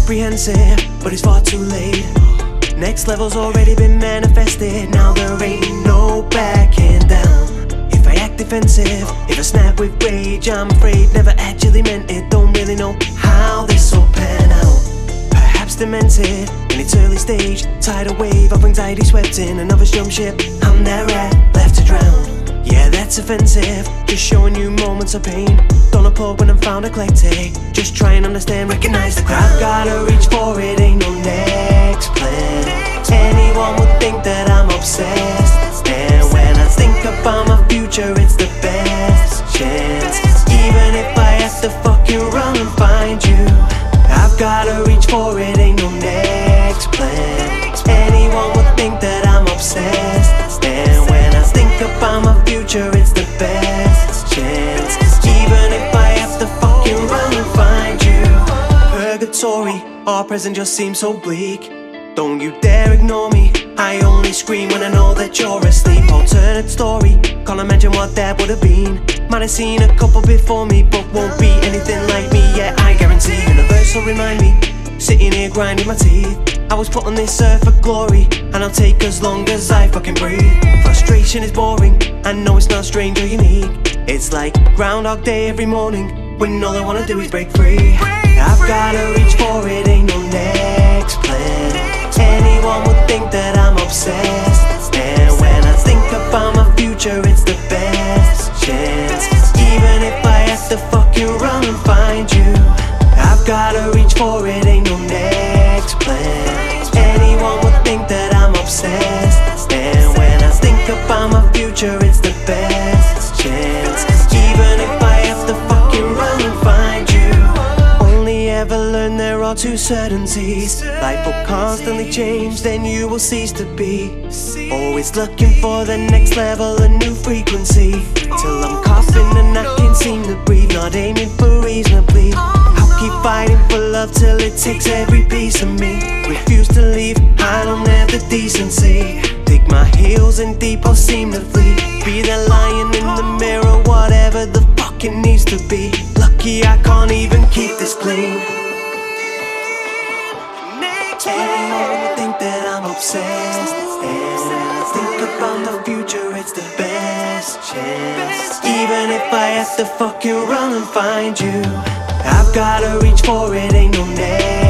apprehensive, but it's far too late. Next level's already been manifested. Now there ain't no backing down. If I act defensive, if I snap with rage, I'm afraid never actually meant it. Don't really know how this will pan out. Perhaps demented in its early stage. Tidal wave of anxiety swept in another's jump ship. I'm that rat left to drown. Yeah, that's offensive, just showing you moments of pain. Don't applaud when I'm found eclectic. Just try and understand, recognize the crowd. I've gotta reach for it, ain't no next plan. Anyone would think that I'm obsessed. And when I think about my future, it's the best chance. Even if I have to fucking run and find you, I've gotta reach for it, ain't no next plan. Anyone would think that I'm obsessed. And when I think about my future, it's the best chance. Even if I have to fucking run and find you. Purgatory, our present just seems so bleak. Don't you dare ignore me, I only scream when I know that you're asleep. Alternate story, can't imagine what that would have been. Might have seen a couple before me, but won't be anything like me. Yeah, I guarantee. Universe will remind me, sitting here grinding my teeth. I was put on this earth for glory, and I'll take as long as I fucking breathe. Frustration is boring, I know it's not strange or unique. It's like Groundhog Day every morning, when all I wanna do is break free. I've gotta reach for it, ain't no next plan. Anyone would think that I'm obsessed. And when I think about my future, it's the best chance. Even if I have to fucking run and find you, I've gotta reach for it, ain't no next plan. Anyone would think that I'm obsessed. And when I think about my future, it's the best chance. Even if I have to fucking run and find you. Only ever learn there are two certainties. Life will constantly change, then you will cease to be. Always looking for the next level, a new frequency. Till I'm coughing and I can't seem to breathe. Not aiming for reasonably. I'll keep fighting for love till it takes every piece of me. Refuse to leave, I don't have the decency. Dig my heels in deep or seem to flee. Be that lion in the mirror, whatever the fuck it needs to be. Lucky I can't even keep this clean. Anyone would think that I'm obsessed. And when I think about the future, it's the best chance. Even if I have to fucking run and find you, I've gotta reach for it, ain't no next